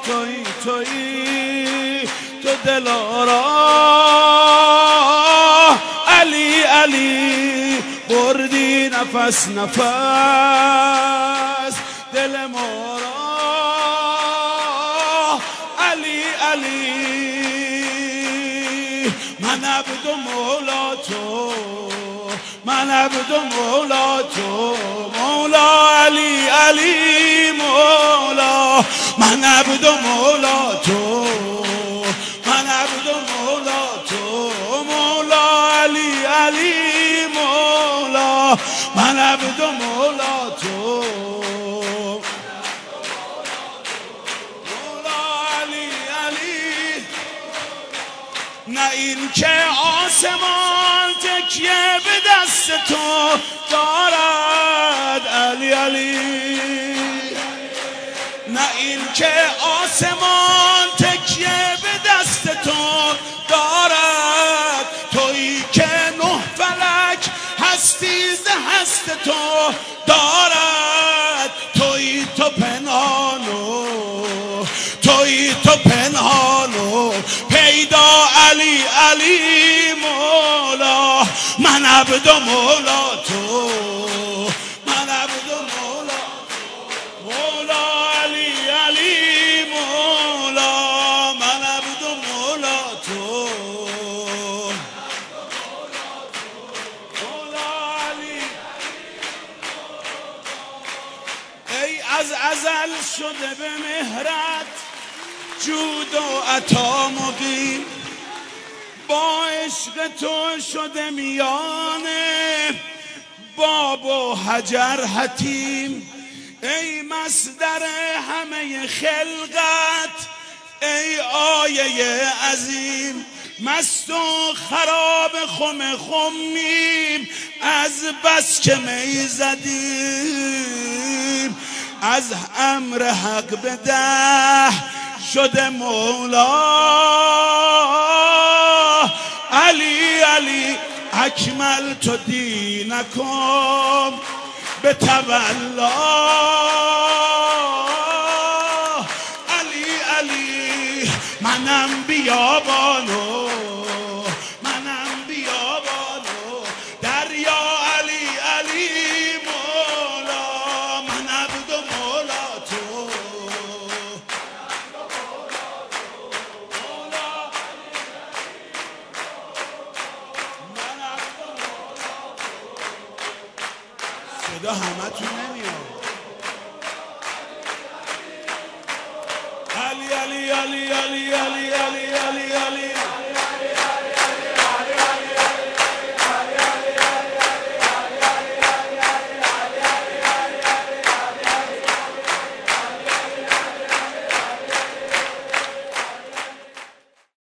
تویی تو دلارا علی علی بردی نفس نفس دل ما را علی علی من عبد و مولا تو من عبد و مولا تو مولا علی علی مولا من عبد و مولا تو من عبد و مولا تو مولا علی علی مولا من عبد و مولا تو مولا علی علی نه این که آسمان تکیه به دست تو دارد علی علی نه این که آسمان تکیه به دست تو دارد تویی که نه فلک هستی ز هست تو دارد تویی تو پنهانو تویی تو پنهانو پیدا علی علی مولا من عبد و مولا تو من عبد و مولا مولا علی علی مولا من عبد و مولا تو مولا علی ای از ازل شده به مهرت جود و عطا مقیم با عشق تو شده میانه باب و حجر حتیم ای مصدر همه خلقت ای آیه عظیم مست و خراب خم خمیم از بس که می زدیم از امر حق به ده شده مولا علی علی اکملت دینکم به تولا علی علی منم بیابانو منم بیابانو دریا علی علی مولا من عبد و مولا تو صدا همتون نمیاد علی علی علی علی علی علی